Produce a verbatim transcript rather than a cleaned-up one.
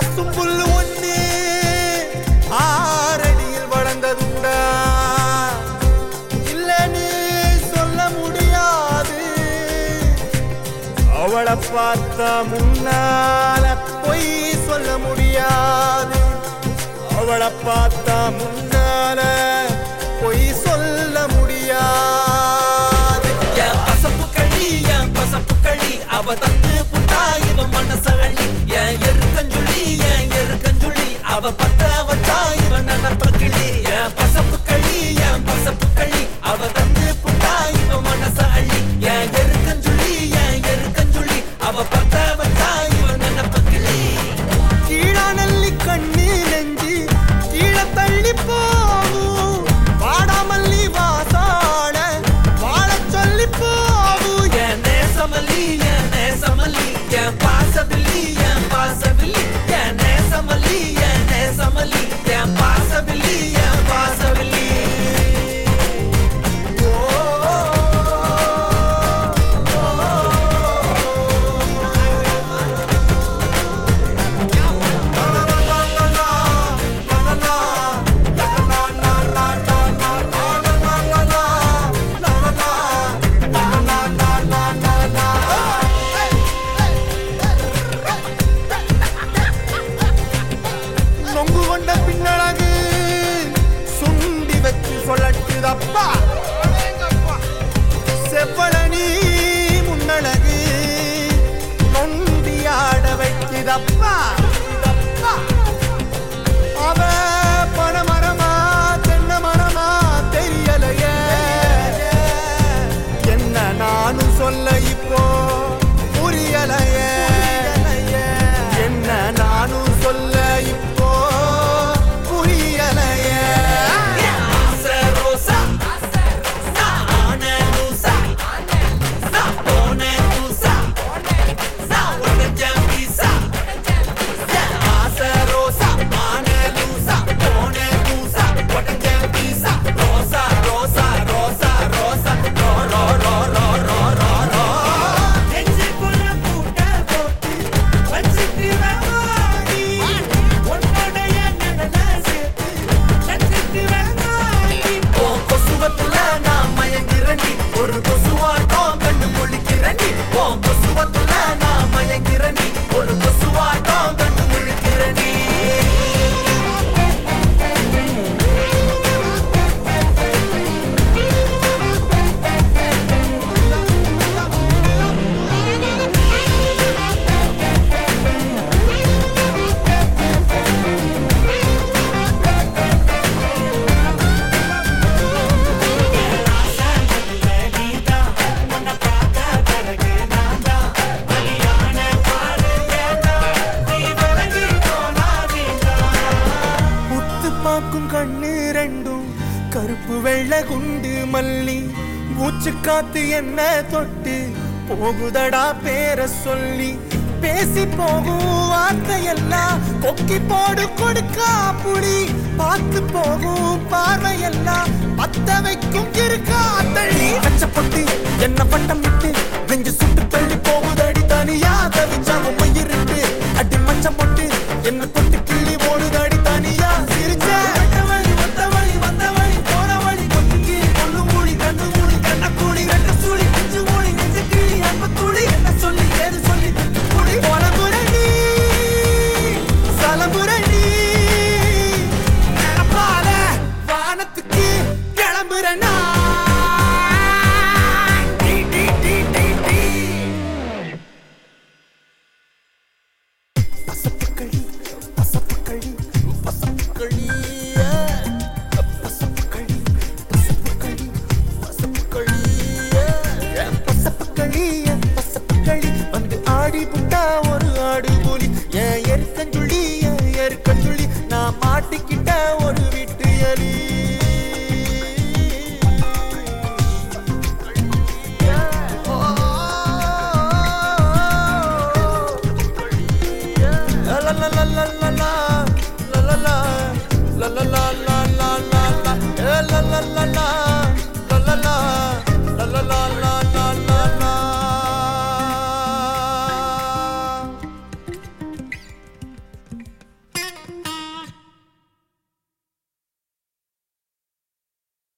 பசும்புல் ஒண்ணு ஆறடியில் வளர்ந்ததுண்டா இல்லன்னு சொல்ல முடியாது. அவளை பார்த்தா முன்னால பொய் சொல்ல முடியாது. அவளை பார்த்தா முன்னால பொய் சொல்ல முடியாது. என் பசப்பு களி என் பசப்பு களி அவ தந்து புட்டா இவ மனசழி. என் எருக்கஞ்சுழி என் எருக்கஞ்சுழி அவ பத்த வச்சா இவ நினப்ப கிளி. என் பசப்பு களி என் பசப்பு களி அவ தந்து புட்டா இவ மனசழி. என் எருக்கஞ்சுழி என் எருக்கஞ்சுழி அவ பத்த வச்சா இவ நினப்ப கிளி. கீழா நல்லி கண்ணு நெஞ்சு கீழ தள்ளி போகும். வாடாமல்லி வாசாட வாழ சொல்லி போகும். என் நேசமல்லி என் நேசமல்லி என் பாசபில்லி என் பாசபில்லி. என் நேசமல்லி என் நேசமல்லி என் பாசபில்லி என் பாசபில்லி. நொங்கு கொண்ட பின்னழகு சுண்டி வச்சு சொல்லட்டுதப்பா. செவ்வளனி முன்னழகு நொண்டியாட வைக்குதப்பா. அவ பணமரமா தென்ன மரமா தெரியலையே. என்ன நானும் சொல்ல இப்போ புரியலையே. என்ன நானும் சொல்ல இப்போ புரியலையே. ஆசை ரோசா நான் ஆனே லூசா நான் போனே லூசா நான் உடஞ்ச பீசா. ஆசை ரோசா ஆனே லூசா போனே லூசா உடஞ்ச பீசா. ரோசா ரோசா ரோசா ரோசா ரோ ரோ ரோ ரோ ரோ ரோ ரோ. நெஞ்சுக்குள்ள பூட்ட போட்டு வச்சிக்கிறேன் வாடி. உன்னுடைய நிழலை சேர்த்து நட்சத்திரம் நாடி. உன் கொசுவத்துல நான் மயங்கிறேன்டி. ஒரு கொசுவாட்டம் கண்டு முழிக்கிறேன்டி. உன் கொசுவத்துல நான் மயங்கிறேன்டி. ஒரு கொசுவாட்டம் கண்டு முழிக்கிறேன்டி. முத்து பாக்கும் கண்ணு ரெண்டும் கருப்பு வெள்ளை குண்டு மல்லி. மூச்சு காத்து என்ன தொட்டு போகுதடா பேர சொல்லி. பேசி போகும் வார்த்தையெல்லாம் கொக்கி போடு கொடுக்கா புடி. பார்த்து போகும் பார்வையெல்லாம் பத்த வைக்கும் இருக்கா தள்ளி. கச்சப்பட்டு என்ன பட்டம் விட்டு நெஞ்சு சுட்டு தள்ளி போகுதடி தனியா தவிச்சா உண்மையிருக்கு. அடி மச்சம் போட்டு என்ன தொட்டு கிள்ளி ஓடுதடி தனியா சிரிச்ச. வழி வந்த வழி வந்த வழி போற வழி கொங்கி கொள்ளு மூடி கண்ணு மூடி கண்ண கூடி ரெண்டு சூழி நெஞ்சு மூடி நெஞ்சு கிளி அன்பு துளி. என்ன சொல்லி ஏது சொல்லி குடி போல முரணி சலமுரணி. நினப்பால வானத்துக்கு கிளம்புறனா. டி டி டி டி டி. பசப்புக்களி பசப்புக்களி பசப்புக்களி பசப்புக்களி பசப்புக்களி பசப்புக்களி பசப்புக்களி பசப்புக்களி வந்து ஆடி புட்டா ஒரு ஆடு புலி. என் எருக்கஞ்சுள்ளி என் எருக்கஞ்சுள்ளி நான் மாட்டிக்கிட்ட ஒரு